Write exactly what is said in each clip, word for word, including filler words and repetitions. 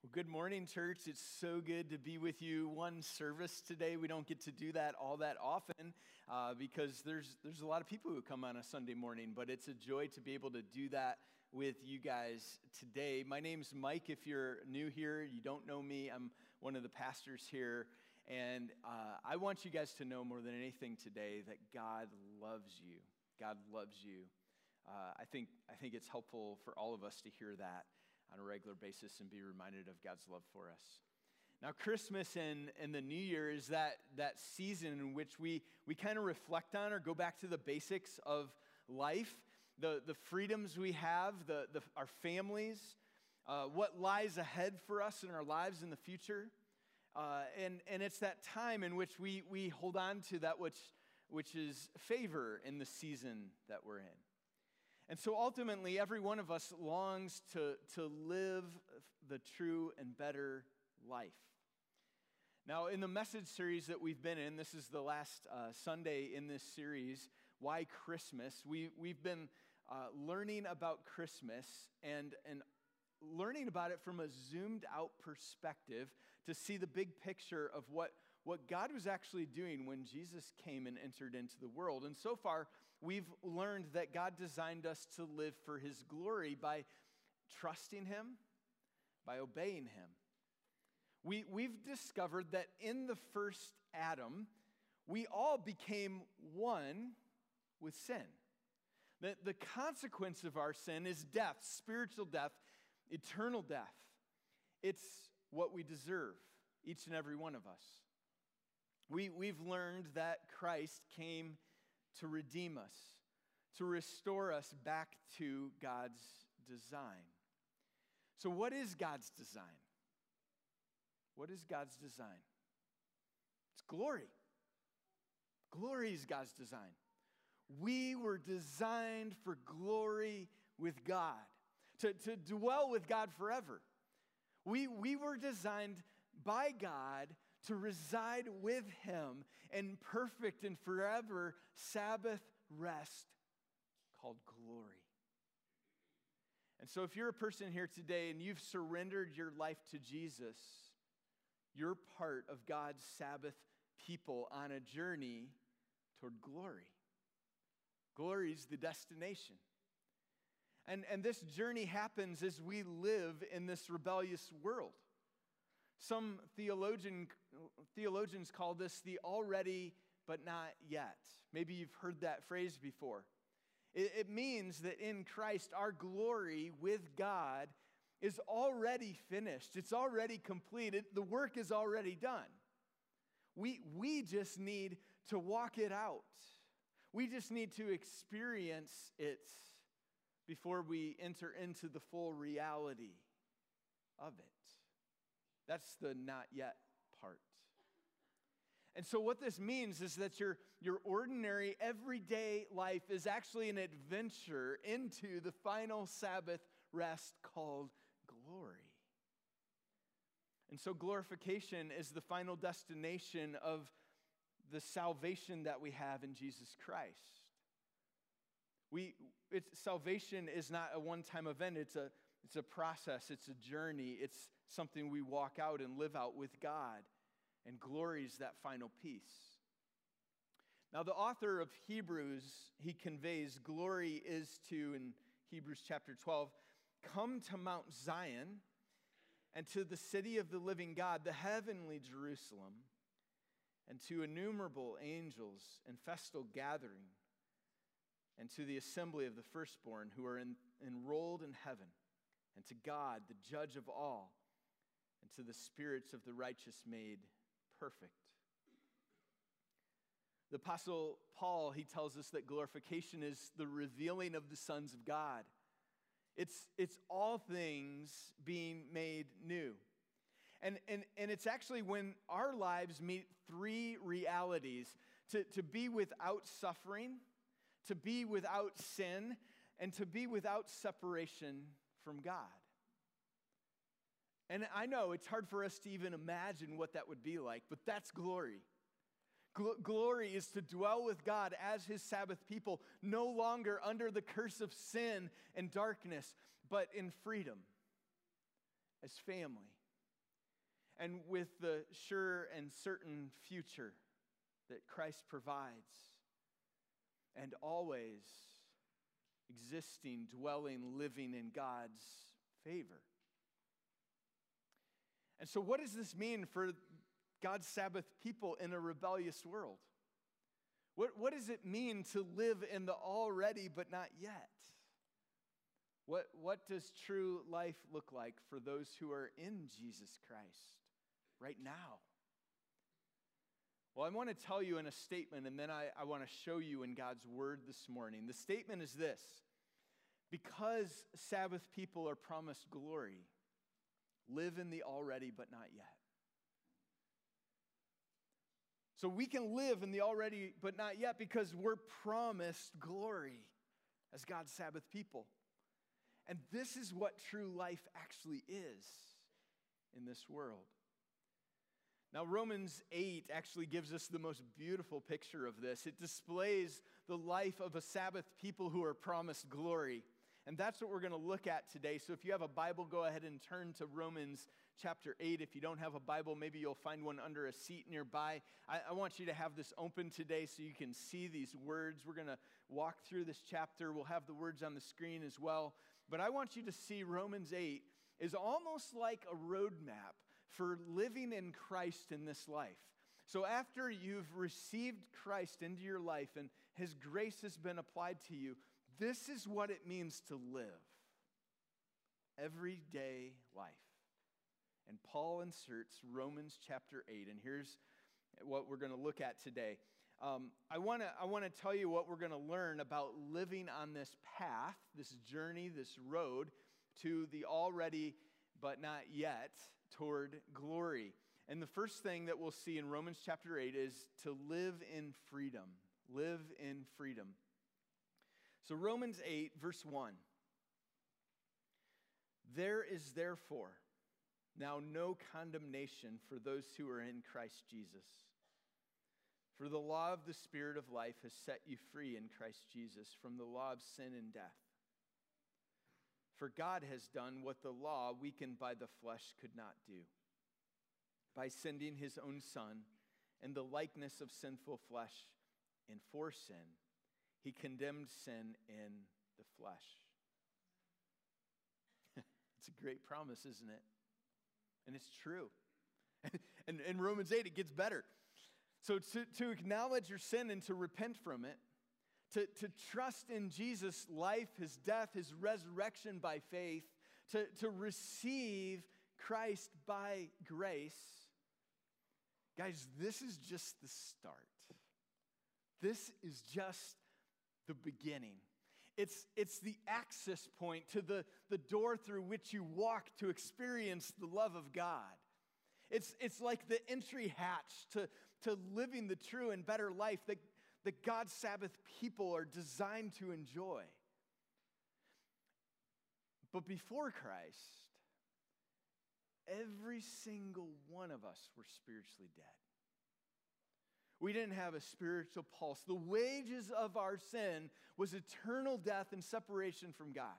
Well, good morning, church. It's so good to be with you. One service today. We don't get to do that all that often uh, because there's there's a lot of people who come on a Sunday morning, but it's a joy to be able to do that with you guys today. My name's Mike. If you're new here, you don't know me, I'm one of the pastors here, and uh, I want you guys to know more than anything today that God loves you. God loves you. Uh, I think I think it's helpful for all of us to hear that on a regular basis and be reminded of God's love for us. Now, Christmas and, and the New Year is that, that season in which we, we kind of reflect on or go back to the basics of life, the, the freedoms we have, the, the, our families, uh, what lies ahead for us in our lives in the future. Uh, and, and it's that time in which we, we hold on to that which, which is favor in the season that we're in. And so ultimately, every one of us longs to, to live the true and better life. Now, in the message series that we've been in, this is the last uh, Sunday in this series, Why Christmas? We, we've been uh, learning about Christmas and, and learning about it from a zoomed out perspective to see the big picture of what what God was actually doing when Jesus came and entered into the world. And so far, we've learned that God designed us to live for His glory by trusting Him, by obeying Him. We, we've discovered that in the first Adam, we all became one with sin. The, the consequence of our sin is death, spiritual death, eternal death. It's what we deserve, each and every one of us. We, we've learned that Christ came to redeem us, to restore us back to God's design. So what is God's design? What is God's design? It's glory. Glory is God's design. We were designed for glory with God, to, to dwell with God forever. We, we were designed by God to reside with Him in perfect and forever Sabbath rest called glory. And so if you're a person here today and you've surrendered your life to Jesus, you're part of God's Sabbath people on a journey toward glory. Glory is the destination. And, and this journey happens as we live in this rebellious world. Some theologian, theologians call this the already but not yet. Maybe you've heard that phrase before. It, it means that in Christ, our glory with God is already finished. It's already completed. The work is already done. We, we just need to walk it out. We just need to experience it before we enter into the full reality of it. That's the not yet part. And so what this means is that your, your ordinary, everyday life is actually an adventure into the final Sabbath rest called glory. And so glorification is the final destination of the salvation that we have in Jesus Christ. We, it's, salvation is not a one-time event. It's a It's a process, it's a journey, it's something we walk out and live out with God, and glory is that final piece. Now, the author of Hebrews, he conveys glory is to, in Hebrews chapter twelve, come to Mount Zion and to the city of the living God, the heavenly Jerusalem, and to innumerable angels and festal gathering, and to the assembly of the firstborn who are in, enrolled in heaven, and to God, the judge of all, and to the spirits of the righteous made perfect. The Apostle Paul, he tells us that glorification is the revealing of the sons of God. It's, it's all things being made new. And, and, and it's actually when our lives meet three realities, to, to be without suffering, to be without sin, and to be without separation from God. And I know it's hard for us to even imagine what that would be like, but that's glory. Gl- glory is to dwell with God as His Sabbath people, no longer under the curse of sin and darkness, but in freedom, as family. and with the sure and certain future that Christ provides, and always existing, dwelling, living in God's favor. And so what does this mean for God's Sabbath people in a rebellious world? What, what does it mean to live in the already but not yet? What, what does true life look like for those who are in Jesus Christ right now? Well, I want to tell you in a statement, and then I, I want to show you in God's word this morning. The statement is this: because Sabbath people are promised glory, live in the already but not yet. So we can live in the already but not yet because we're promised glory as God's Sabbath people. And this is what true life actually is in this world. Now, Romans eight actually gives us the most beautiful picture of this. It displays the life of a Sabbath people who are promised glory. And that's what we're going to look at today. So if you have a Bible, go ahead and turn to Romans chapter eight. If you don't have a Bible, maybe you'll find one under a seat nearby. I, I want you to have this open today so you can see these words. We're going to walk through this chapter. We'll have the words on the screen as well. But I want you to see Romans eight is almost like a roadmap for living in Christ in this life. So after you've received Christ into your life and His grace has been applied to you, this is what it means to live. Everyday life. And Paul inserts Romans chapter eight, and here's what we're going to look at today. Um, I want to I want to tell you what we're going to learn about living on this path, this journey, this road to the already but not yet toward glory. And the first thing that we'll see in Romans chapter eight is to live in freedom. Live in freedom. So Romans eight, verse one. There is therefore now no condemnation for those who are in Christ Jesus. For the law of the Spirit of life has set you free in Christ Jesus from the law of sin and death. For God has done what the law, weakened by the flesh, could not do. By sending His own Son in the likeness of sinful flesh and for sin, He condemned sin in the flesh. It's a great promise, isn't it? And it's true. And in Romans eight, it gets better. So to, to acknowledge your sin and to repent from it, to, to trust in Jesus' life, His death, His resurrection by faith, to, to receive Christ by grace, guys, this is just the start. This is just the beginning. It's, it's the access point to the, the door through which you walk to experience the love of God. It's, it's like the entry hatch to, to living the true and better life that, that God's Sabbath people are designed to enjoy. But before Christ, every single one of us were spiritually dead. We didn't have a spiritual pulse. The wages of our sin was eternal death and separation from God.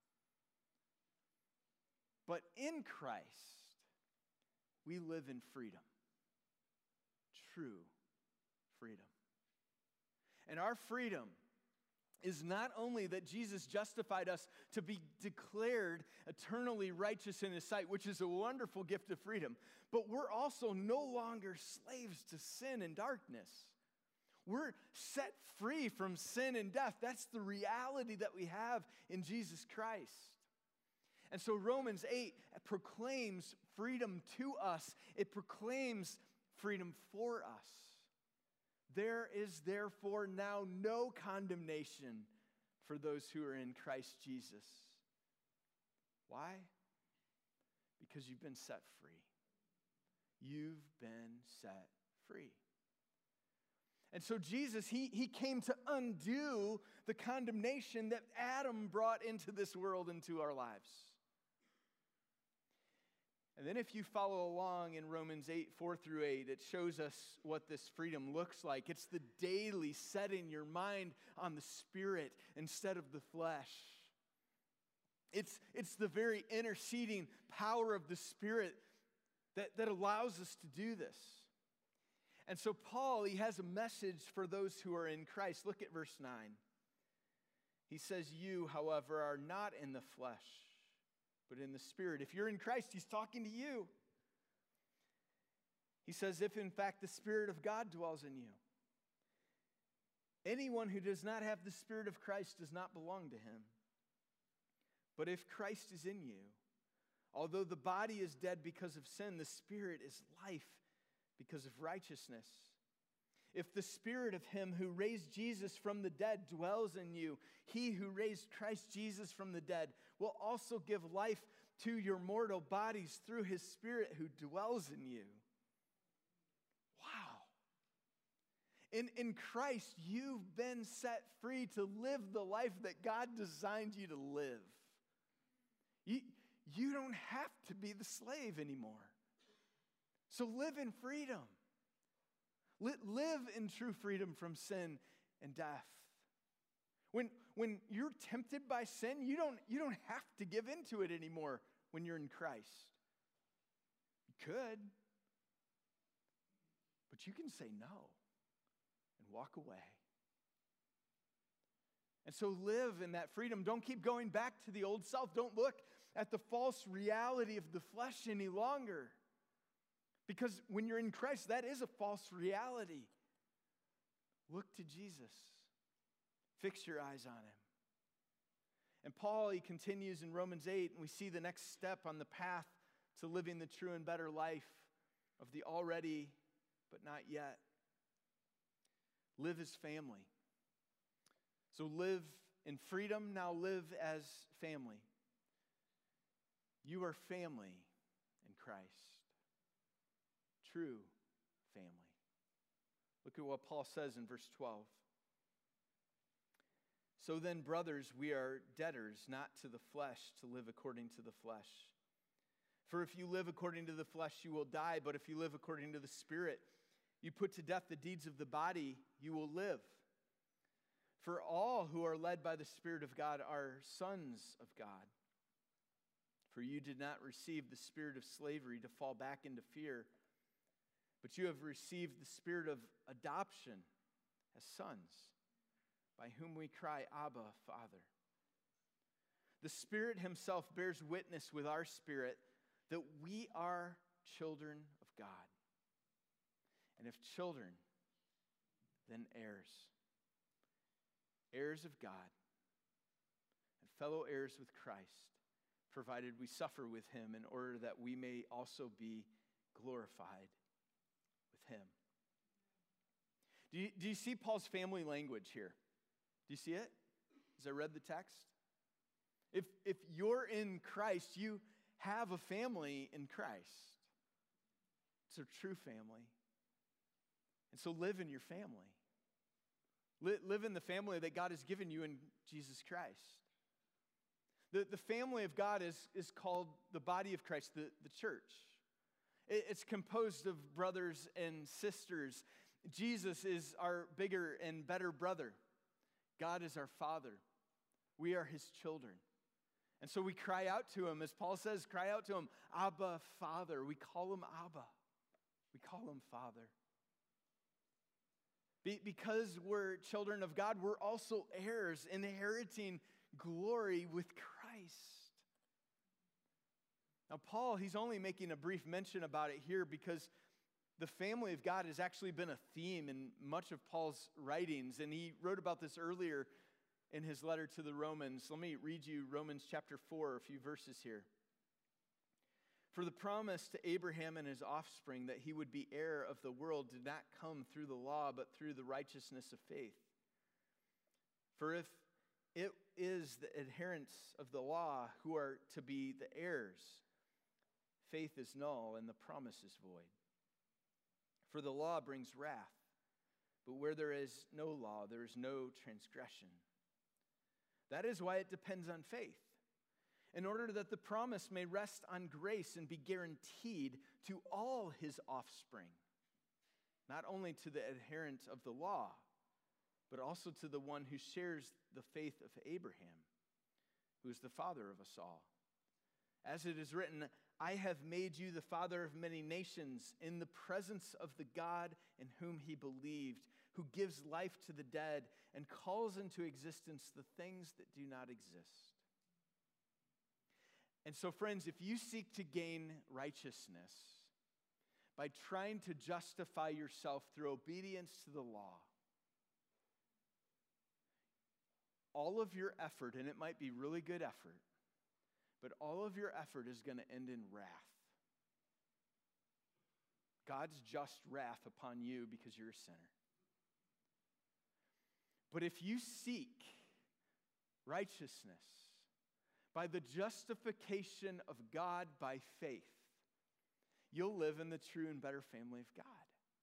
But in Christ, we live in freedom. True freedom. And our freedom is not only that Jesus justified us to be declared eternally righteous in His sight, which is a wonderful gift of freedom, but we're also no longer slaves to sin and darkness. We're set free from sin and death. That's the reality that we have in Jesus Christ. And so Romans eight proclaims freedom to us. It proclaims freedom for us. There is therefore now no condemnation for those who are in Christ Jesus. Why? Because you've been set free. You've been set free. And so Jesus, he, he came to undo the condemnation that Adam brought into this world, into our lives. And then if you follow along in Romans eight, four through eight, it shows us what this freedom looks like. It's the daily setting your mind on the Spirit instead of the flesh. It's, it's the very interceding power of the Spirit that, that allows us to do this. And so Paul, he has a message for those who are in Christ. Look at verse nine. He says, you, however, are not in the flesh, but in the Spirit. If you're in Christ, he's talking to you. He says, if in fact the Spirit of God dwells in you. Anyone who does not have the Spirit of Christ does not belong to him. But if Christ is in you, although the body is dead because of sin, the Spirit is life because of righteousness. If the Spirit of him who raised Jesus from the dead dwells in you, he who raised Christ Jesus from the dead will also give life to your mortal bodies through his Spirit who dwells in you. Wow. In, in Christ, you've been set free to live the life that God designed you to live. You, you don't have to be the slave anymore. So live in freedom. Live in true freedom from sin and death. When, when you're tempted by sin, you don't, you don't have to give into it anymore when you're in Christ. You could, but you can say no and walk away. And so live in that freedom. Don't keep going back to the old self. Don't look at the false reality of the flesh any longer. Because when you're in Christ, that is a false reality. Look to Jesus. Fix your eyes on him. And Paul, he continues in Romans eight, and we see the next step on the path to living the true and better life of the already but not yet. Live as family. So live in freedom, now live as family. You are family in Christ. True family. Look at what Paul says in verse twelve. So then, brothers, we are debtors, not to the flesh, to live according to the flesh. For if you live according to the flesh, you will die. But if you live according to the Spirit, you put to death the deeds of the body, you will live. For all who are led by the Spirit of God are sons of God. For you did not receive the spirit of slavery to fall back into fear, but you have received the spirit of adoption as sons, by whom we cry, Abba, Father. The Spirit himself bears witness with our spirit that we are children of God. And if children, then heirs. Heirs of God and fellow heirs with Christ, provided we suffer with him in order that we may also be glorified with him. Do you, do you see Paul's family language here? Do you see it? As I read the text? If, if you're in Christ, you have a family in Christ. It's a true family. And so live in your family. Live, live in the family that God has given you in Jesus Christ. The, the family of God is, is called the body of Christ, the, the church. It, it's composed of brothers and sisters. Jesus is our bigger and better brother. God is our Father. We are his children. And so we cry out to him, as Paul says, cry out to him, Abba, Father. We call him Abba. We call him Father. Be, because we're children of God, we're also heirs, inheriting glory with Christ. Now, Paul, he's only making a brief mention about it here because the family of God has actually been a theme in much of Paul's writings, and he wrote about this earlier in his letter to the Romans. Let me read you Romans chapter four, a few verses here. For the promise to Abraham and his offspring that he would be heir of the world did not come through the law, but through the righteousness of faith. For if it is the adherents of the law who are to be the heirs, faith is null and the promise is void. For the law brings wrath, but where there is no law, there is no transgression. That is why it depends on faith, in order that the promise may rest on grace and be guaranteed to all his offspring, not only to the adherent of the law, but also to the one who shares the faith of Abraham, who is the father of us all. As it is written, I have made you the father of many nations in the presence of the God in whom he believed, who gives life to the dead and calls into existence the things that do not exist. And so, friends, if you seek to gain righteousness by trying to justify yourself through obedience to the law, all of your effort, and it might be really good effort, but all of your effort is going to end in wrath. God's just wrath upon you because you're a sinner. But if you seek righteousness by the justification of God by faith, you'll live in the true and better family of God.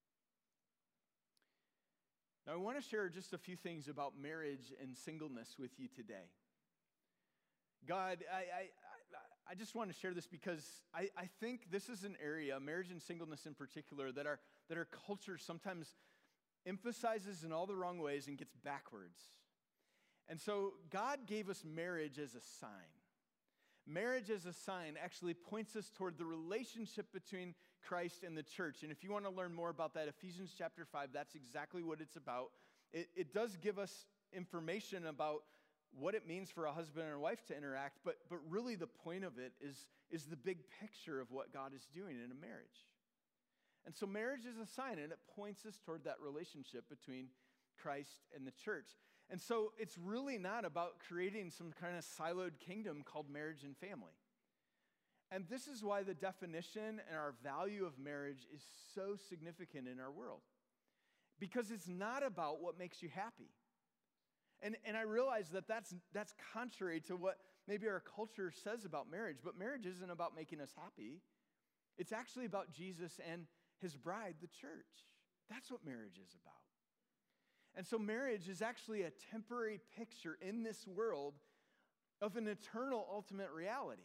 Now, I want to share just a few things about marriage and singleness with you today. God, I, I, I just want to share this because I, I think this is an area, marriage and singleness in particular, that our, that our culture sometimes emphasizes in all the wrong ways and gets backwards. And so God gave us marriage as a sign. Marriage as a sign actually points us toward the relationship between Christ and the church. And if you want to learn more about that, Ephesians chapter five, that's exactly what it's about. It, it does give us information about what it means for a husband and a wife to interact, but, but really the point of it is, is the big picture of what God is doing in a marriage. And so marriage is a sign, and it points us toward that relationship between Christ and the church. And so it's really not about creating some kind of siloed kingdom called marriage and family. And this is why the definition and our value of marriage is so significant in our world. Because it's not about what makes you happy. And, and I realize that that's, that's contrary to what maybe our culture says about marriage, but marriage isn't about making us happy. It's actually about Jesus and his bride, the church. That's what marriage is about. And so marriage is actually a temporary picture in this world of an eternal ultimate reality.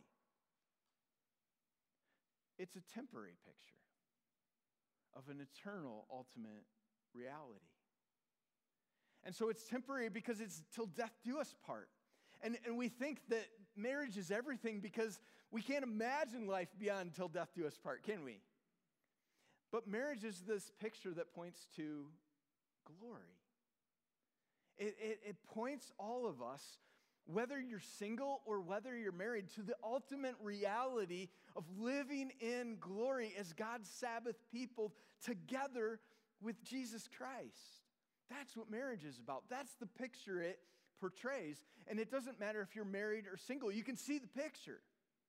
It's a temporary picture of an eternal ultimate reality. And so it's temporary because it's till death do us part. And, and we think that marriage is everything because we can't imagine life beyond till death do us part, can we? But marriage is this picture that points to glory. It, it, it points all of us, whether you're single or whether you're married, to the ultimate reality of living in glory as God's Sabbath people together with Jesus Christ. That's what marriage is about. That's the picture it portrays. And it doesn't matter if you're married or single. You can see the picture.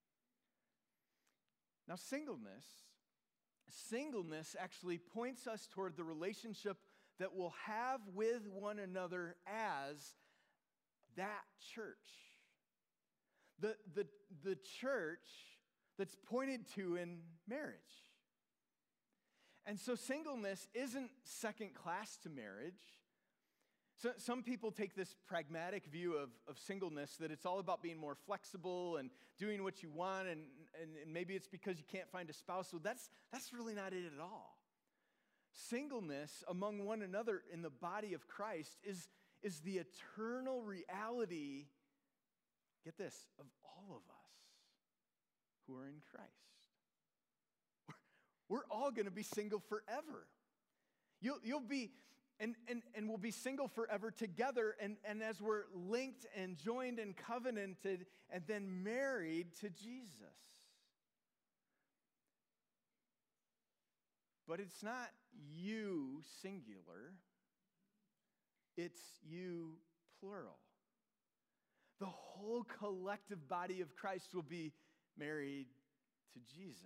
Now, singleness, singleness actually points us toward the relationship that we'll have with one another as that church. The, the, the church that's pointed to in marriage. And so singleness isn't second class to marriage. So, some people take this pragmatic view of, of singleness, that it's all about being more flexible and doing what you want, and, and, and maybe it's because you can't find a spouse. So that's, that's really not it at all. Singleness among one another in the body of Christ is, is the eternal reality, get this, of all of us who are in Christ. We're, we're all going to be single forever. You'll, you'll be, and, and, and we'll be single forever together, and, and as we're linked and joined and covenanted and then married to Jesus. But it's not you singular, it's you plural. The whole collective body of Christ will be married to Jesus.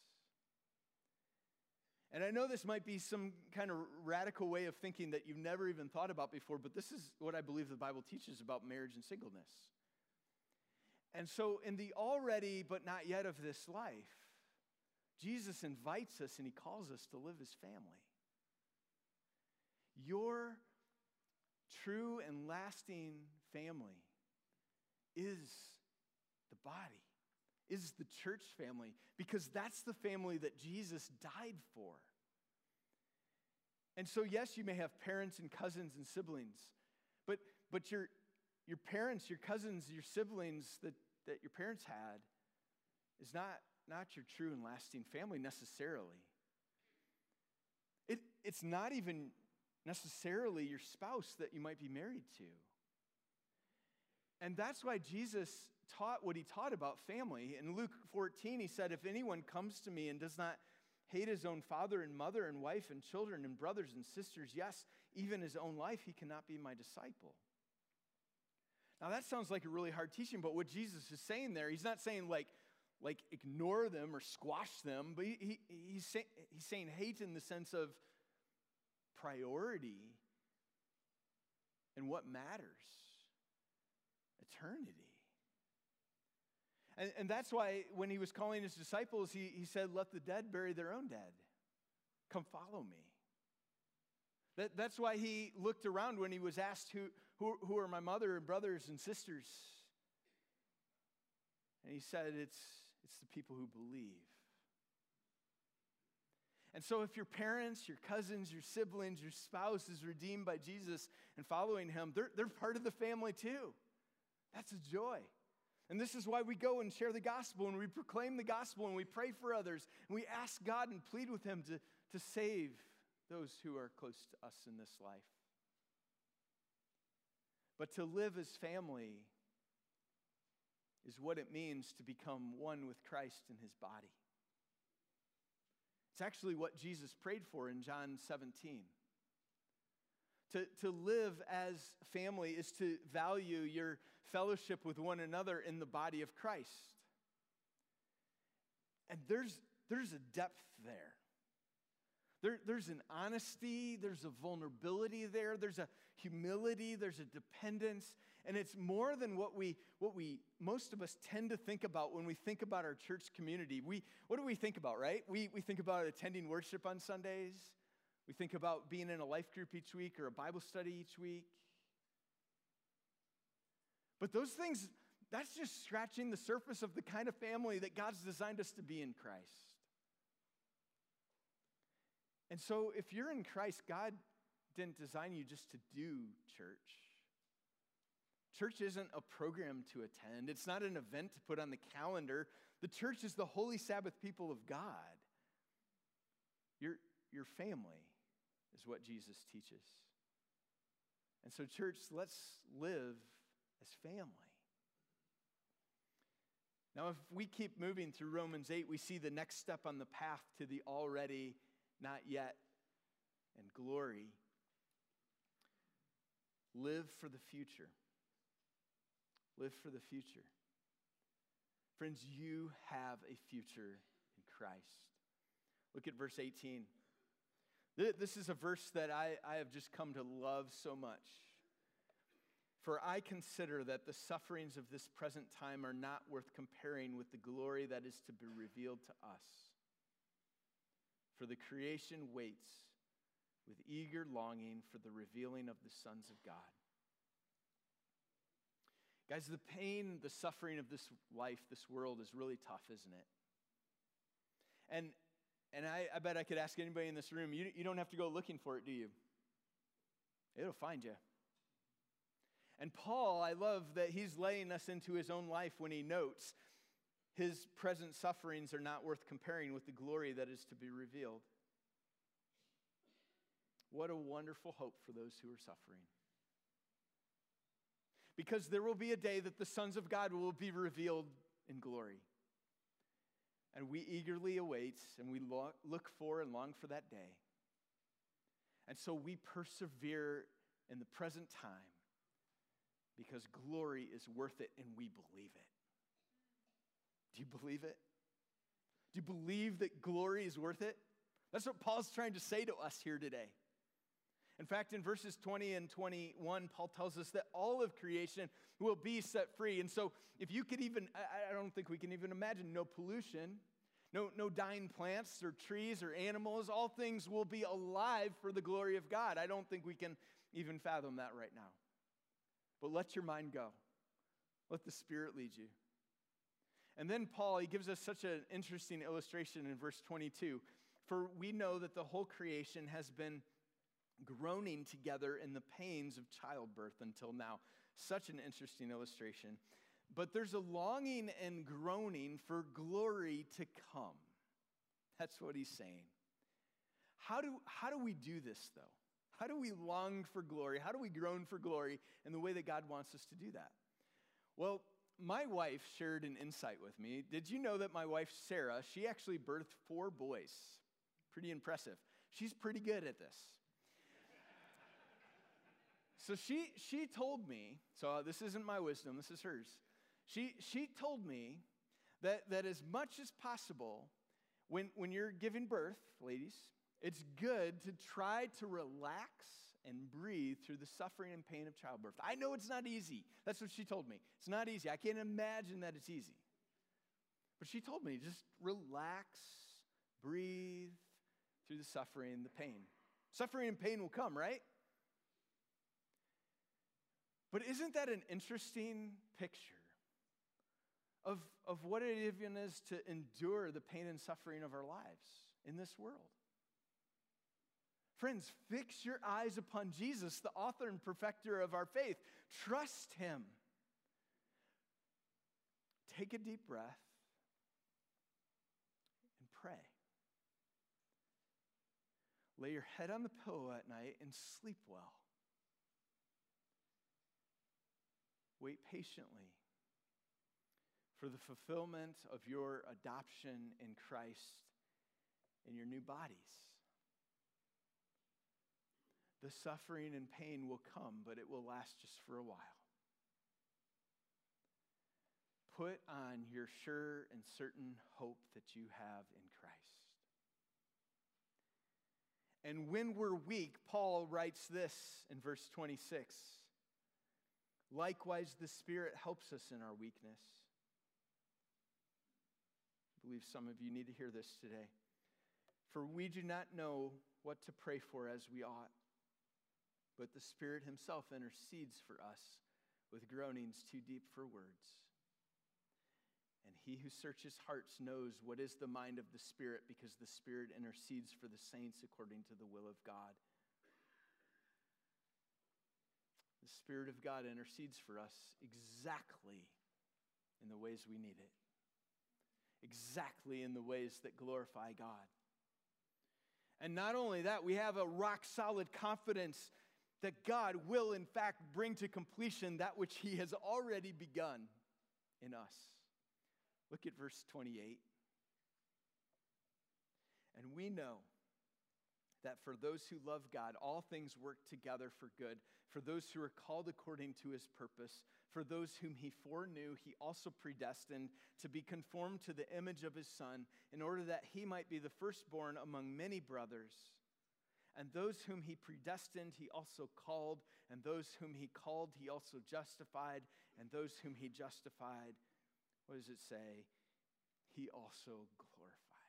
And I know this might be some kind of radical way of thinking that you've never even thought about before, but this is what I believe the Bible teaches about marriage and singleness. And so in the already but not yet of this life, Jesus invites us and he calls us to live as family. Your true and lasting family is the body, is the church family, because that's the family that Jesus died for. And so, yes, you may have parents and cousins and siblings, but, but your, your parents, your cousins, your siblings that, that your parents had, is not, not your true and lasting family necessarily. It, it's not even necessarily your spouse that you might be married to. And that's why Jesus taught what he taught about family. In Luke fourteen, he said, if anyone comes to me and does not hate his own father and mother and wife and children and brothers and sisters, yes, even his own life, he cannot be my disciple. Now that sounds like a really hard teaching, but what Jesus is saying there, he's not saying like, like ignore them or squash them, but he, he, he's, say, he's saying hate in the sense of priority and what matters, eternity. And, and that's why when he was calling his disciples, he, he said, let the dead bury their own dead. Come follow me. That, that's why he looked around when he was asked, who, who, who are my mother and brothers and sisters? And he said, it's, it's the people who believe. And so if your parents, your cousins, your siblings, your spouse is redeemed by Jesus and following him, they're, they're part of the family too. That's a joy. And this is why we go and share the gospel, and we proclaim the gospel, and we pray for others, and we ask God and plead with him to, to save those who are close to us in this life. But to live as family is what it means to become one with Christ in his body. It's actually what Jesus prayed for in John seventeen. To, to live as family is to value your fellowship with one another in the body of Christ. And there's, there's a depth there. There. There's an honesty, there's a vulnerability there, there's a humility, there's a dependence, and it's more than what we, what we, most of us tend to think about when we think about our church community. We, what do we think about, right? We, we think about attending worship on Sundays. We think about being in a life group each week or a Bible study each week. But those things, that's just scratching the surface of the kind of family that God's designed us to be in Christ. And so if you're in Christ, God didn't design you just to do church. Church isn't a program to attend. It's not an event to put on the calendar. The church is the holy Sabbath people of God. Your, your family is what Jesus teaches. And so, church, let's live as family. Now, if we keep moving through Romans eight, we see the next step on the path to the already, not yet, and glory. Live for the future. Live for the future. Friends, you have a future in Christ. Look at verse eighteen. This is a verse that I, I have just come to love so much. For I consider that the sufferings of this present time are not worth comparing with the glory that is to be revealed to us. For the creation waits with eager longing for the revealing of the sons of God. Guys, the pain, the suffering of this life, this world is really tough, isn't it? And And I, I bet I could ask anybody in this room, you, you don't have to go looking for it, do you? It'll find you. And Paul, I love that he's laying us into his own life when he notes his present sufferings are not worth comparing with the glory that is to be revealed. What a wonderful hope for those who are suffering. Because there will be a day that the sons of God will be revealed in glory. And we eagerly await and we look for and long for that day. And so we persevere in the present time because glory is worth it and we believe it. Do you believe it? Do you believe that glory is worth it? That's what Paul's trying to say to us here today. In fact, in verses twenty and twenty-one, Paul tells us that all of creation will be set free. And so if you could even, I don't think we can even imagine no pollution, no, no dying plants or trees or animals. All things will be alive for the glory of God. I don't think we can even fathom that right now. But let your mind go. Let the Spirit lead you. And then Paul, he gives us such an interesting illustration in verse twenty-two. For we know that the whole creation has been groaning together in the pains of childbirth until now. Such an interesting illustration. but there's a longing and groaning for glory to come. That's what he's saying. How do, how do we do this, though? How do we long for glory? How do we groan for glory in the way that God wants us to do that? Well, my wife shared an insight with me. Did you know that my wife, Sarah, she actually birthed four boys? Pretty impressive. She's pretty good at this. So she, she told me, so this isn't my wisdom, this is hers. She, she told me that, that as much as possible, when, when you're giving birth, ladies, it's good to try to relax and breathe through the suffering and pain of childbirth. I know it's not easy. That's what she told me. It's not easy. I can't imagine that it's easy. But she told me, just relax, breathe through the suffering and the pain. Suffering and pain will come, right? But isn't that an interesting picture of, of what it even is to endure the pain and suffering of our lives in this world? Friends, fix your eyes upon Jesus, the author and perfecter of our faith. Trust him. Take a deep breath and pray. Lay your head on the pillow at night and sleep well. Wait patiently for the fulfillment of your adoption in Christ in your new bodies. The suffering and pain will come, but it will last just for a while. Put on your sure and certain hope that you have in Christ. And when we're weak, Paul writes this in verse twenty-six. Likewise, the Spirit helps us in our weakness. I believe some of you need to hear this today. For we do not know what to pray for as we ought, but the Spirit himself intercedes for us with groanings too deep for words. And he who searches hearts knows what is the mind of the Spirit, because the Spirit intercedes for the saints according to the will of God. The Spirit of God intercedes for us exactly in the ways we need it. Exactly in the ways that glorify God. And not only that, we have a rock-solid confidence that God will, in fact, bring to completion that which he has already begun in us. Look at verse twenty-eight. And we know that for those who love God, all things work together for good, for those who are called according to his purpose, for those whom he foreknew, he also predestined to be conformed to the image of his Son, in order that he might be the firstborn among many brothers. And those whom he predestined, he also called, and those whom he called, he also justified, and those whom he justified, what does it say? He also glorified.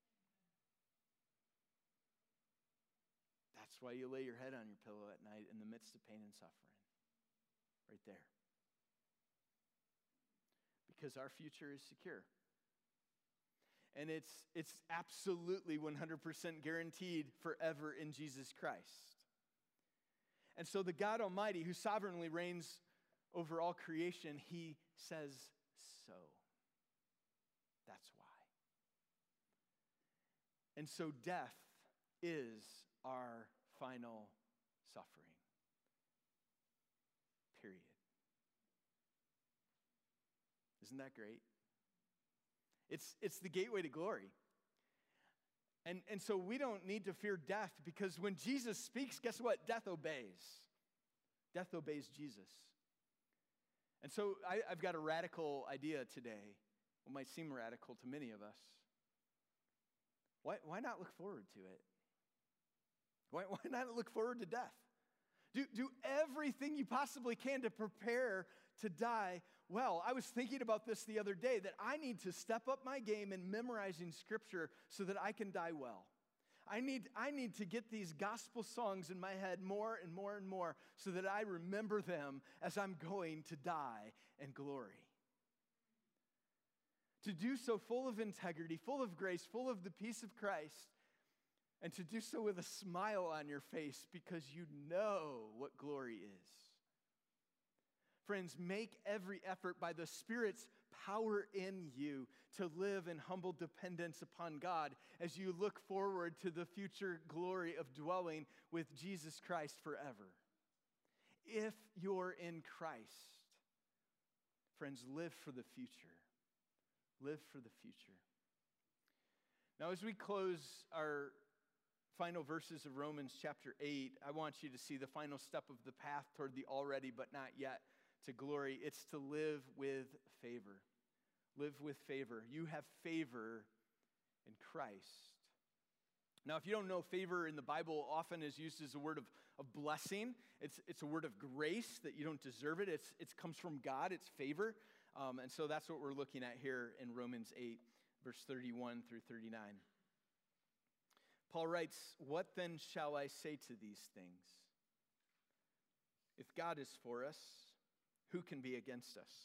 That's why you lay your head on your pillow at night in the midst of pain and suffering. Right there. Because our future is secure. And it's, it's absolutely one hundred percent guaranteed forever in Jesus Christ. And so the God Almighty, who sovereignly reigns over all creation, he says so. That's why. And so death is our final suffering. Period. Isn't that great? It's, it's the gateway to glory. And, and so we don't need to fear death, because when Jesus speaks, guess what? Death obeys. Death obeys Jesus. And so I, I've got a radical idea today. What might seem radical to many of us. Why, why not look forward to it? Why, why not look forward to death? Do, do everything you possibly can to prepare to die well. I was thinking about this the other day, that I need to step up my game in memorizing Scripture so that I can die well. I need, I need to get these gospel songs in my head more and more and more so that I remember them as I'm going to die in glory. To do so full of integrity, full of grace, full of the peace of Christ, and to do so with a smile on your face because you know what glory is. Friends, make every effort by the Spirit's power in you to live in humble dependence upon God as you look forward to the future glory of dwelling with Jesus Christ forever. If you're in Christ, friends, live for the future. Live for the future. Now, as we close our final verses of Romans chapter eight, I want you to see the final step of the path toward the already but not yet to glory. It's to live with favor. Live with favor. You have favor in Christ. Now, if you don't know, favor in the Bible often is used as a word of, of blessing. It's, it's a word of grace that you don't deserve it. It's, it comes from God. It's favor. Um, and so that's what we're looking at here in Romans eight, verse thirty-one through thirty-nine. Paul writes, "What then shall I say to these things? If God is for us, who can be against us?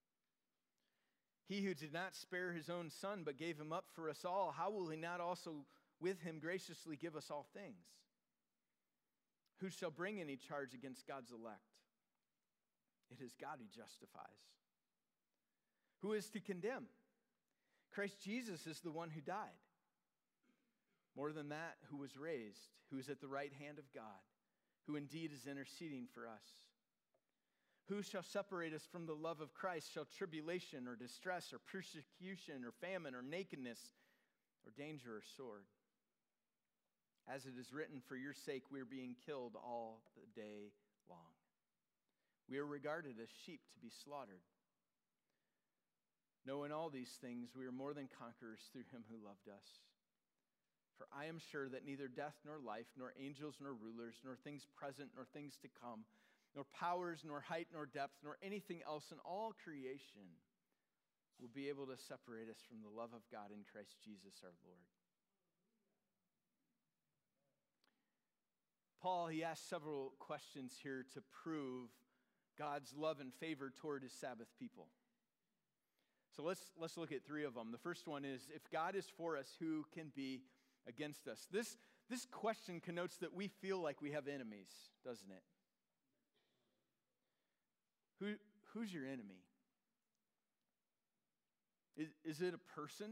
He who did not spare his own son, but gave him up for us all, how will he not also with him graciously give us all things? Who shall bring any charge against God's elect? It is God who justifies. Who is to condemn? Christ Jesus is the one who died. More than that, who was raised, who is at the right hand of God, who indeed is interceding for us. Who shall separate us from the love of Christ? Shall tribulation or distress or persecution or famine or nakedness or danger or sword? As it is written, for your sake we are being killed all the day long. We are regarded as sheep to be slaughtered. No, in all these things we are more than conquerors through him who loved us. For I am sure that neither death nor life, nor angels nor rulers, nor things present nor things to come, nor powers, nor height, nor depth, nor anything else in all creation will be able to separate us from the love of God in Christ Jesus our Lord." Paul, he asks several questions here to prove God's love and favor toward his Sabbath people. So let's, let's look at three of them. The first one is, if God is for us, who can be against us? This, this question connotes that we feel like we have enemies, doesn't it? Who, who's your enemy? Is, is it a person?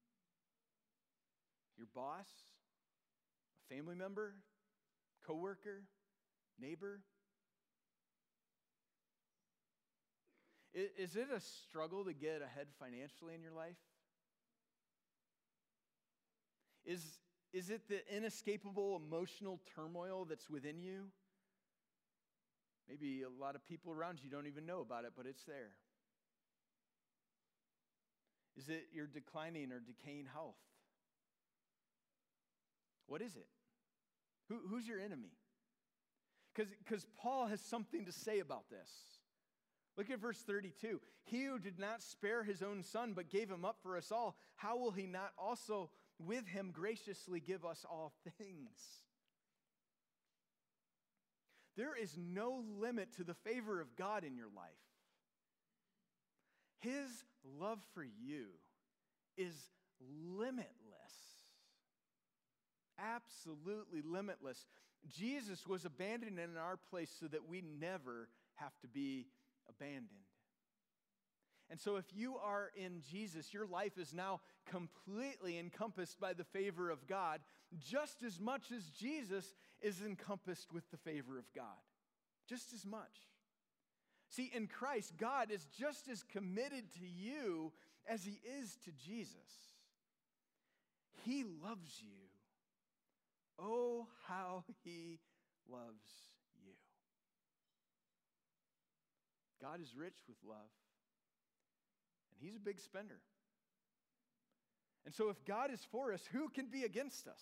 Your boss? A family member? Coworker? Neighbor? Is, is it a struggle to get ahead financially in your life? Is, is it the inescapable emotional turmoil that's within you? Maybe a lot of people around you don't even know about it, but it's there. Is it your declining or decaying health? What is it? Who, who's your enemy? Because Paul has something to say about this. Look at verse thirty-two. He who did not spare his own son, but gave him up for us all, how will he not also with him graciously give us all things? There is no limit to the favor of God in your life. His love for you is limitless. Absolutely limitless. Jesus was abandoned in our place so that we never have to be abandoned. And so if you are in Jesus, your life is now completely encompassed by the favor of God, just as much as Jesus is encompassed with the favor of God. Just as much. See, in Christ, God is just as committed to you as he is to Jesus. He loves you. Oh, how he loves you. God is rich with love. And he's a big spender. And so if God is for us, who can be against us?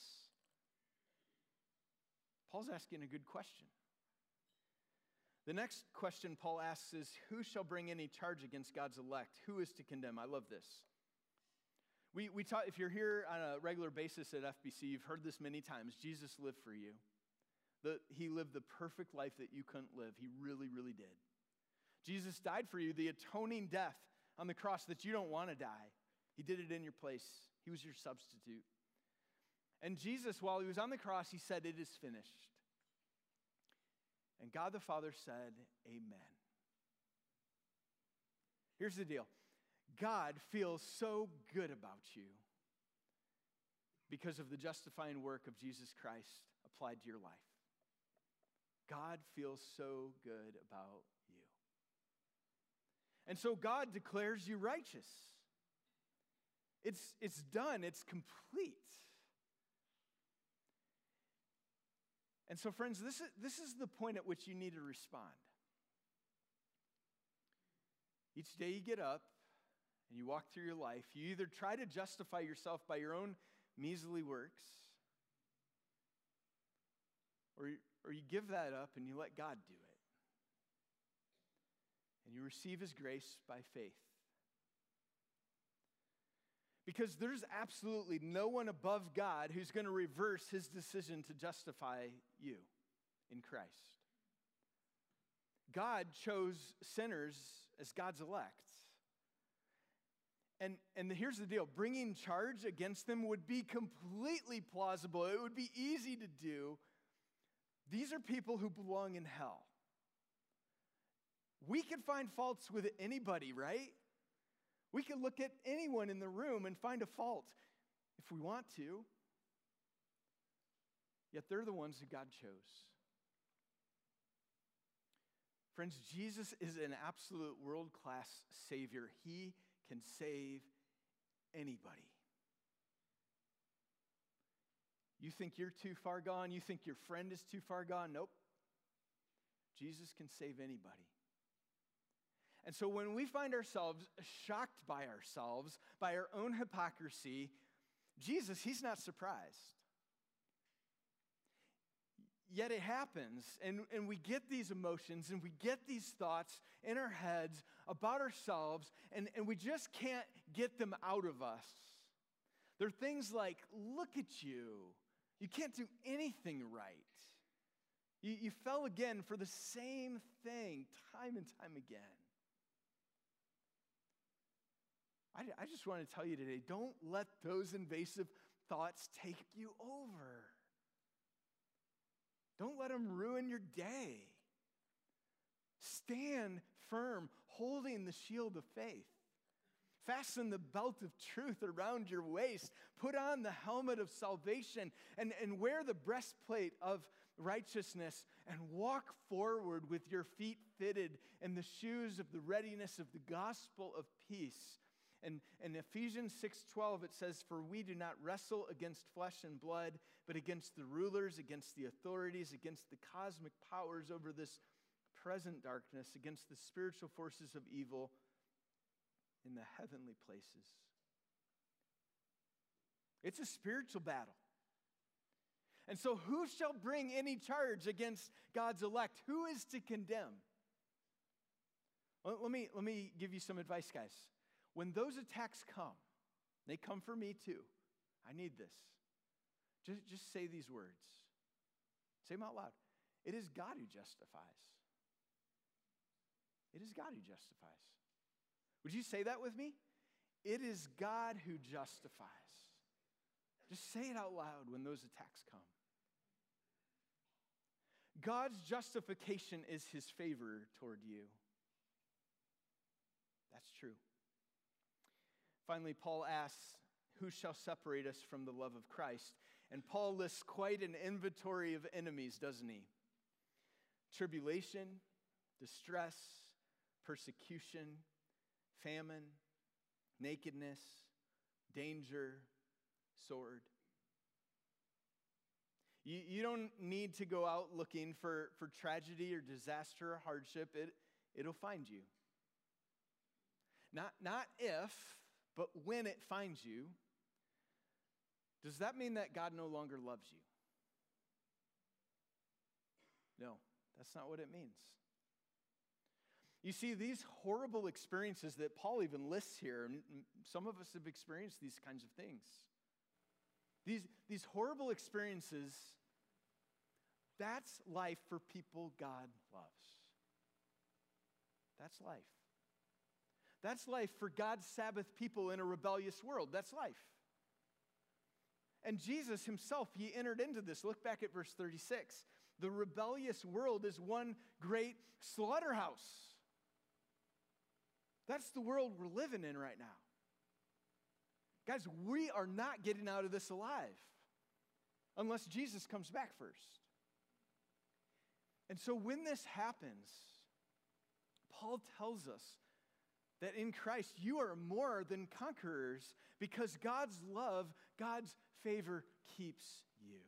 Paul's asking a good question. The next question Paul asks is, who shall bring any charge against God's elect? Who is to condemn? I love this. We, we talk, if you're here on a regular basis at F B C, you've heard this many times. Jesus lived for you. The, he lived the perfect life that you couldn't live. He really, really did. Jesus died for you, the atoning death on the cross that you don't want to die. He did it in your place. He was your substitute. And Jesus, while he was on the cross, he said, "It is finished." And God the Father said, "Amen." Here's the deal. God feels so good about you because of the justifying work of Jesus Christ applied to your life. God feels so good about you. And so God declares you righteous. It's, it's done. It's complete. And so, friends, this is, this is the point at which you need to respond. Each day you get up and you walk through your life, you either try to justify yourself by your own measly works, or, or you give that up and you let God do it. And you receive His grace by faith. Because there's absolutely no one above God who's going to reverse His decision to justify you in Christ. God chose sinners as God's elect. And, and here's the deal. Bringing charge against them would be completely plausible. It would be easy to do. These are people who belong in hell. We can find faults with anybody, right? We can look at anyone in the room and find a fault if we want to. Yet they're the ones who God chose. Friends, Jesus is an absolute world-class Savior. He can save anybody. You think you're too far gone? You think your friend is too far gone? Nope. Jesus can save anybody. And so when we find ourselves shocked by ourselves, by our own hypocrisy, Jesus, He's not surprised. Yet it happens, and, and we get these emotions, and we get these thoughts in our heads about ourselves, and, and we just can't get them out of us. They're things like, look at you. You can't do anything right. You, you fell again for the same thing time and time again. I, I just want to tell you today, don't let those invasive thoughts take you over. Don't let them ruin your day. Stand firm, holding the shield of faith. Fasten the belt of truth around your waist. Put on the helmet of salvation and, and wear the breastplate of righteousness and walk forward with your feet fitted in the shoes of the readiness of the gospel of peace. And in Ephesians six twelve, it says, "For we do not wrestle against flesh and blood, but against the rulers, against the authorities, against the cosmic powers over this present darkness, against the spiritual forces of evil in the heavenly places." It's a spiritual battle. And so who shall bring any charge against God's elect? Who is to condemn? Well, let me, let me give you some advice, guys. When those attacks come, they come for me too. I need this. Just, just say these words. Say them out loud. It is God who justifies. It is God who justifies. Would you say that with me? It is God who justifies. Just say it out loud when those attacks come. God's justification is His favor toward you. That's true. Finally, Paul asks, who shall separate us from the love of Christ? And Paul lists quite an inventory of enemies, doesn't he? Tribulation, distress, persecution, famine, nakedness, danger, sword. You, you don't need to go out looking for, for tragedy or disaster or hardship. It, it'll find you. Not, not if, but when it finds you. Does that mean that God no longer loves you? No, that's not what it means. You see, these horrible experiences that Paul even lists here, and some of us have experienced these kinds of things. These, these horrible experiences, that's life for people God loves. That's life. That's life for God's Sabbath people in a rebellious world. That's life. And Jesus Himself, He entered into this. Look back at verse thirty-six. The rebellious world is one great slaughterhouse. That's the world we're living in right now. Guys, we are not getting out of this alive unless Jesus comes back first. And so when this happens, Paul tells us that in Christ you are more than conquerors because God's love, God's favor keeps you.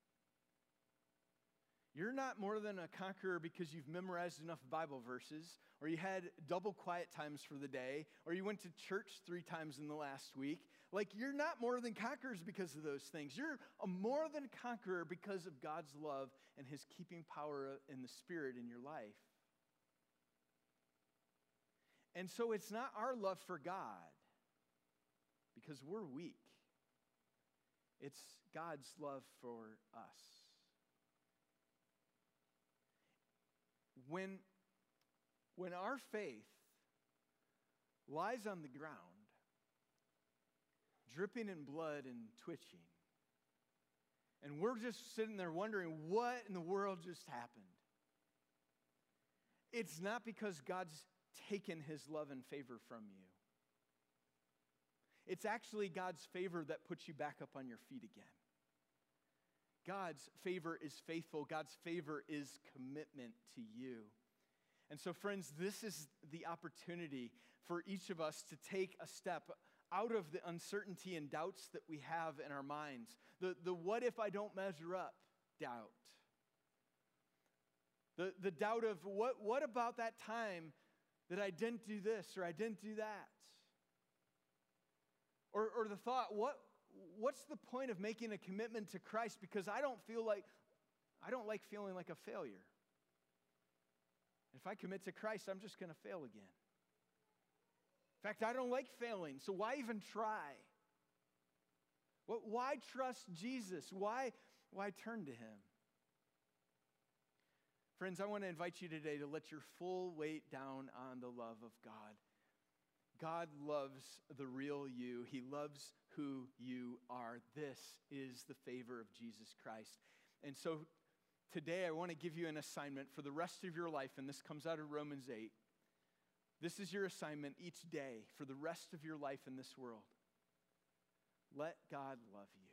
You're not more than a conqueror because you've memorized enough Bible verses, or you had double quiet times for the day, or you went to church three times in the last week. Like, you're not more than conquerors because of those things. You're a more than conqueror because of God's love and his keeping power in the Spirit in your life. And so it's not our love for God because we're weak. It's God's love for us. When, when our faith lies on the ground, dripping in blood and twitching, and we're just sitting there wondering what in the world just happened, it's not because God's taken his love and favor from you. It's actually God's favor that puts you back up on your feet again. God's favor is faithful. God's favor is commitment to you. And so, friends, this is the opportunity for each of us to take a step out of the uncertainty and doubts that we have in our minds. The, the what if I don't measure up doubt. The, the doubt of what, what about that time that I didn't do this or I didn't do that? Or, or the thought, what, what's the point of making a commitment to Christ because I don't feel like, I don't like feeling like a failure. If I commit to Christ, I'm just going to fail again. In fact, I don't like failing, so why even try? What, why trust Jesus? Why, why turn to him? Friends, I want to invite you today to let your full weight down on the love of God. God loves the real you. He loves who you are. This is the favor of Jesus Christ. And so today I want to give you an assignment for the rest of your life, and this comes out of Romans eight. This is your assignment each day for the rest of your life in this world. Let God love you.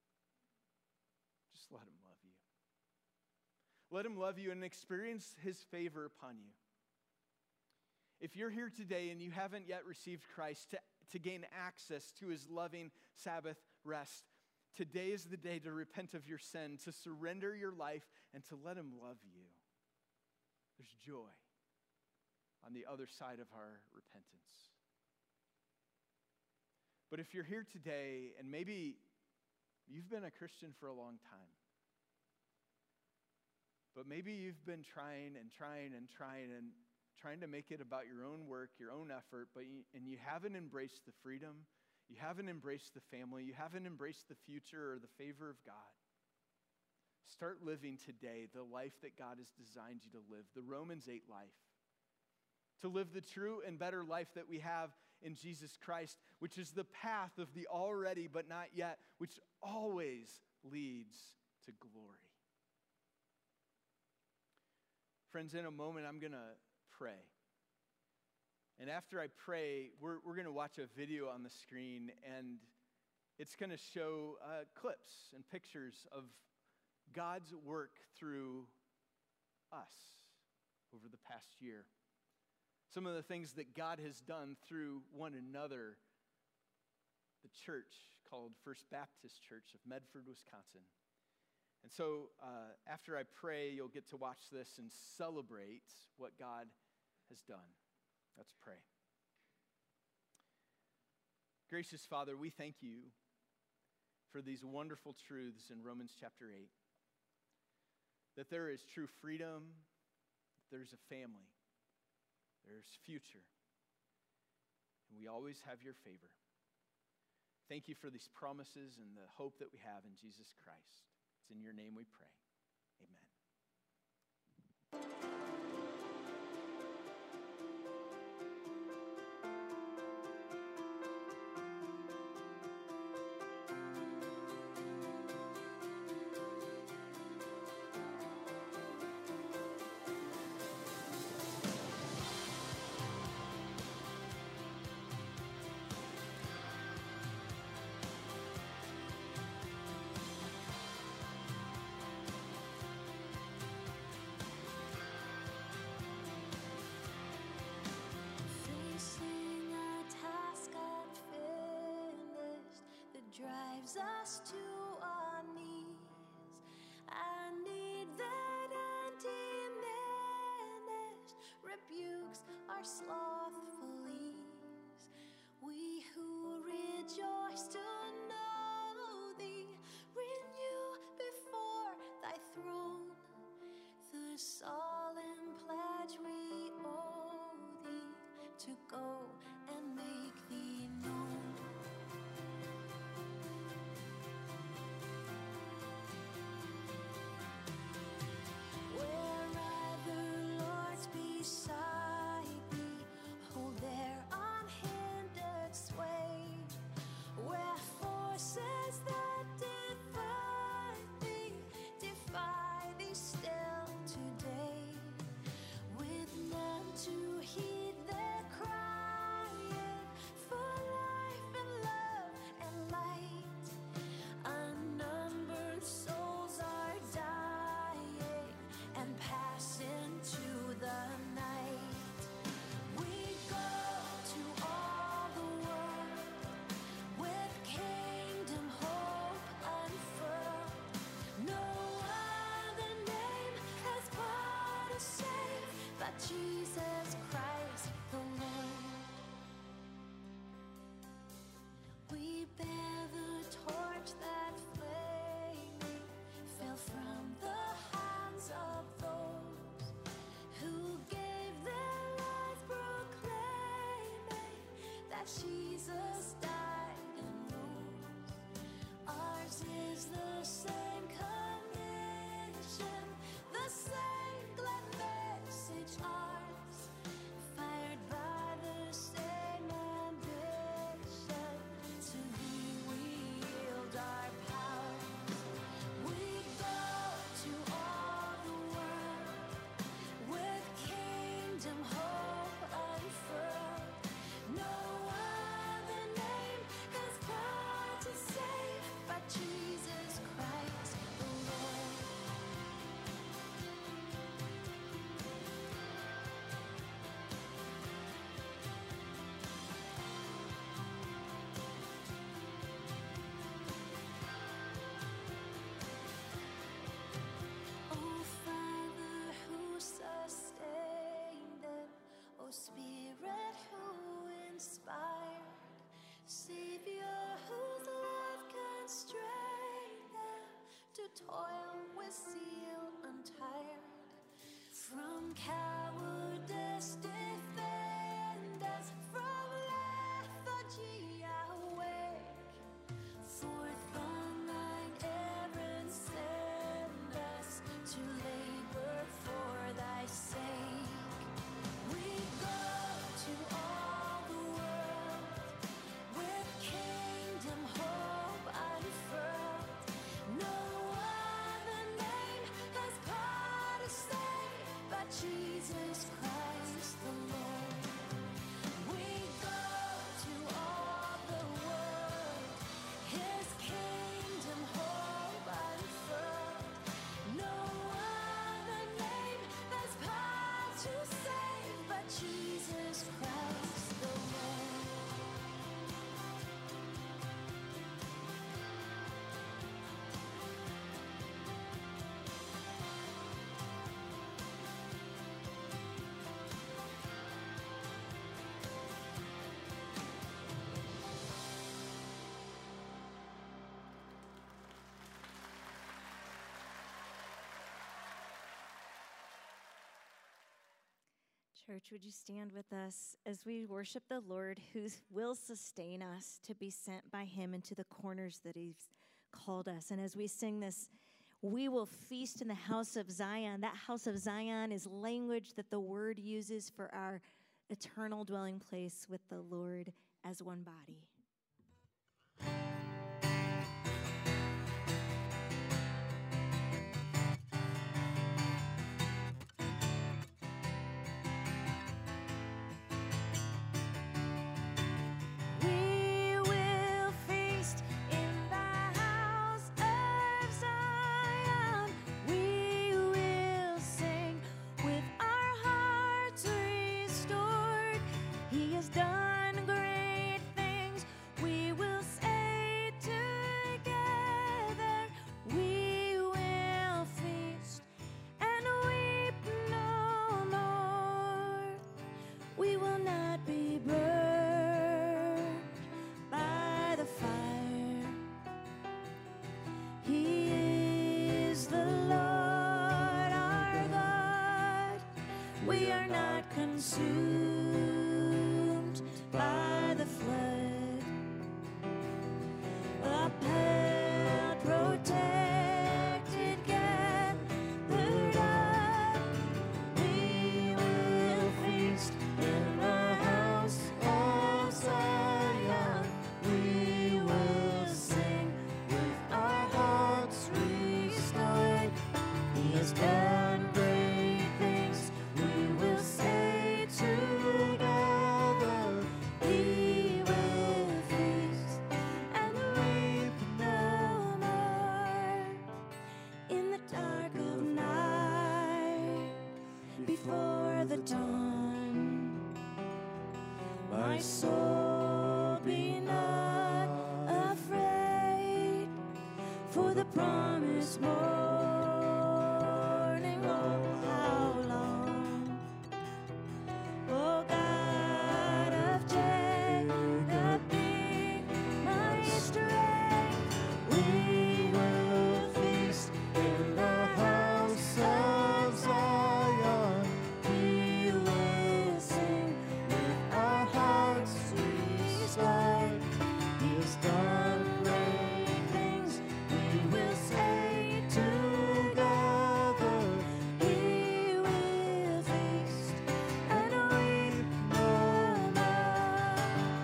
Just let him love you. Let him love you and experience his favor upon you. If you're here today and you haven't yet received Christ to, to gain access to his loving Sabbath rest, today is the day to repent of your sin, to surrender your life, and to let him love you. There's joy on the other side of our repentance. But if you're here today and maybe you've been a Christian for a long time, but maybe you've been trying and trying and trying and trying to make it about your own work, your own effort, but you, and you haven't embraced the freedom, you haven't embraced the family, you haven't embraced the future or the favor of God. Start living today the life that God has designed you to live, the Romans eight life. To live the true and better life that we have in Jesus Christ, which is the path of the already but not yet, which always leads to glory. Friends, in a moment, I'm going to pray. And after I pray, we're, we're going to watch a video on the screen, and it's going to show uh, clips and pictures of God's work through us over the past year. Some of the things that God has done through one another. The church called First Baptist Church of Medford, Wisconsin. And so uh, after I pray, you'll get to watch this and celebrate what God has done. Let's pray. Gracious Father, we thank you for these wonderful truths in Romans chapter eight. That there is true freedom, there's a family, there's future, and we always have your favor. Thank you for these promises and the hope that we have in Jesus Christ. It's in your name we pray. Amen. drives us to our knees. I need that undiminished rebukes our slothful ease. We who rejoice to know thee, renew before thy throne the solemn pledge we owe thee, to go and make thee known. Where other lords beside thee hold their unhindered sway, where forces that defy thee defy thee still today, with none to heed their crying for life and love and light. Unnumbered souls are dying and passing to the night. We go to all the world with kingdom hope unfurled. No other name has power to save but Jesus Christ the Lord. We bear the torch that flaming fell from the hands of those who gave their lives proclaiming that Jesus died and rose. Ours is the same commission, the same glad message ours, fired by the same ambition. To thee we yield our powers. We go to all the world with kingdom hope unfurled. No other name has power to save but Jesus Christ the Lord. Oh Father who sustained them, oh Spirit who inspired, Savior whose love constrained them to toil with zeal untired. From cowardice defend us, from lethargy awake. Forth on thine errand send us, to labor for thy sake. We go to all the world with kingdom hope unfurled. No other name has power to save but Jesus Christ the Lord. We go to all the world, his kingdom hope unfurled. No other name has power to save but Jesus Christ the Lord. Church, would you stand with us as we worship the Lord who will sustain us to be sent by him into the corners that he's called us. And as we sing this, we will feast in the house of Zion. That house of Zion is language that the word uses for our eternal dwelling place with the Lord as one body. We will feast in the house of Zion. We will sing with our hearts restored. He has done great things. consumed by the flood. Upheld, protected, gathered up, we will feast in the house of Zion. We will sing with our hearts restored. He has done great things. We will say together, He will feast and weep no more. In the dark of night, before the dawn, my soul be not afraid, for the promised morning, oh how long, oh God of Jacob, be my strength. We will feast in the house of Zion. We will sing with our hearts restored. He has done great things. We will say together, He will feast and weep no more.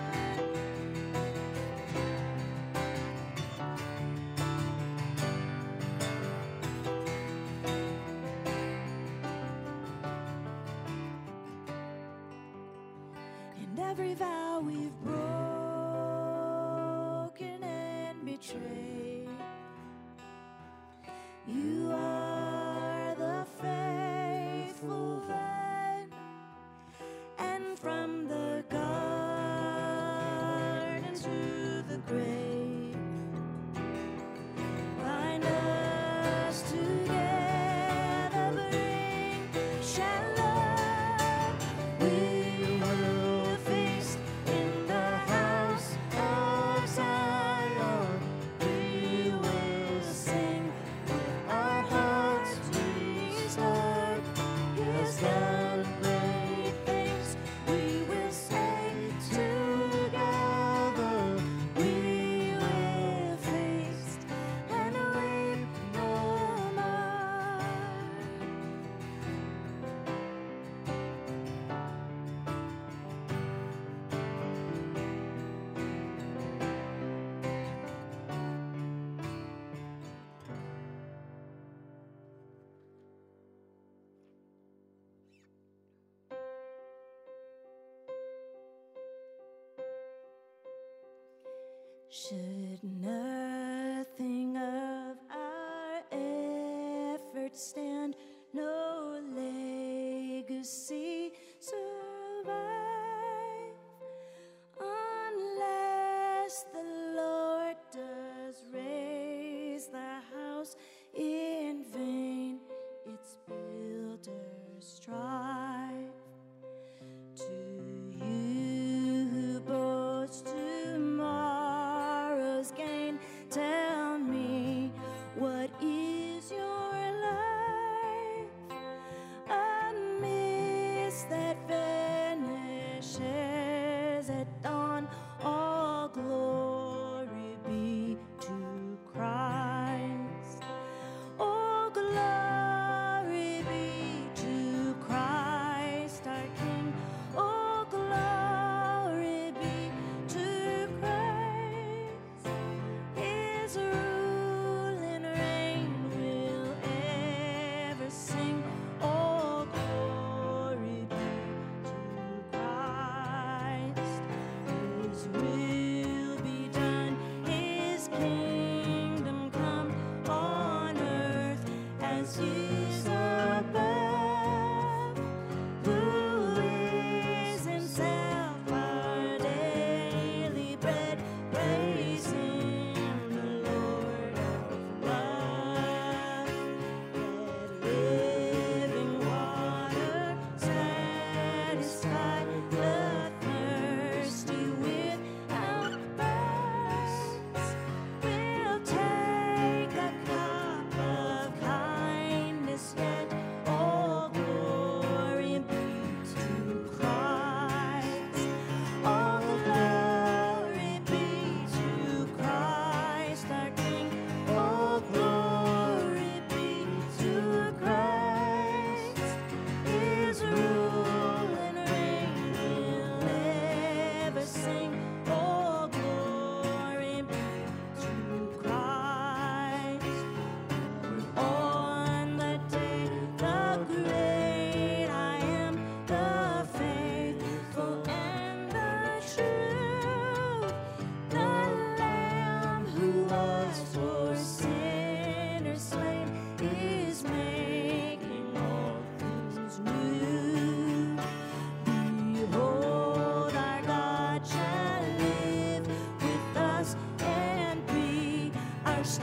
And every vow we've broken and betrayed, You are the faithful one. And from the garden to the grave, bind us together, bring shalom. We will feast in the house of Zion. We will sing with our hearts restored. He has done great things. We will say together, we will feast and weep no more. Should nothing of our efforts stand, no legacy survive, unless the Lord does raise the house in vain, its builders strive. To you who boast tomorrow's gain, tell me, what is your life? A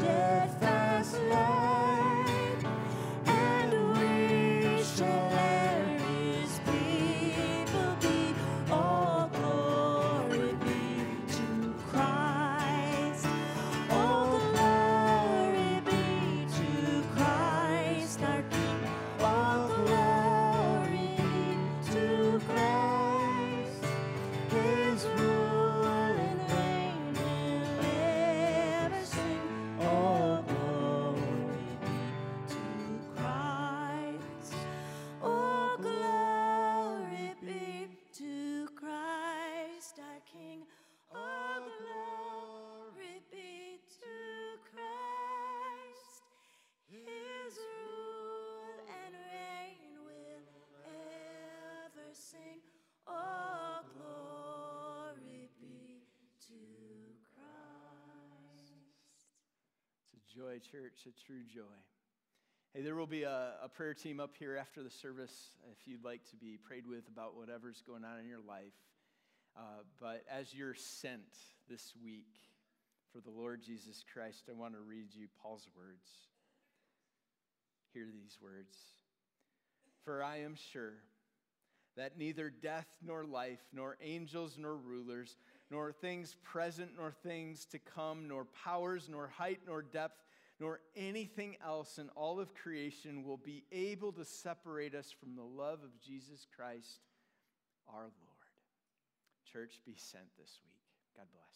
steadfast light, and we shall let His people be. All glory be to Christ. All glory be to Christ our King. All glory be to Christ. His rule and reign will ever sing. All glory be to Christ. All glory be to Christ our King. All glory be to Christ. His rule and reign will ever sing. All glory be to Christ. It's a joy, church, a true joy. Hey, there will be a, a prayer team up here after the service if you'd like to be prayed with about whatever's going on in your life. Uh, but as you're sent this week for the Lord Jesus Christ, I want to read you Paul's words. Hear these words. For I am sure that neither death nor life, nor angels nor rulers, nor things present nor things to come, nor powers, nor height, nor depth, nor anything else in all of creation will be able to separate us from the love of Jesus Christ, our Lord. Church, be sent this week. God bless.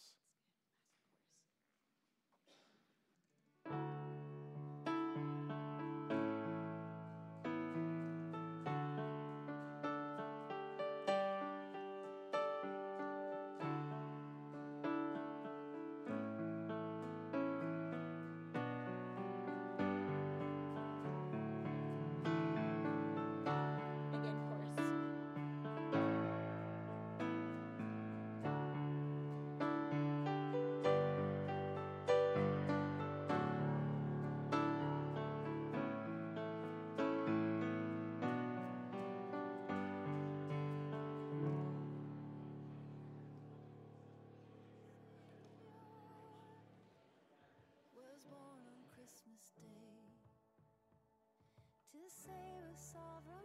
Again, chorus. Was born on Christmas Day to save us all from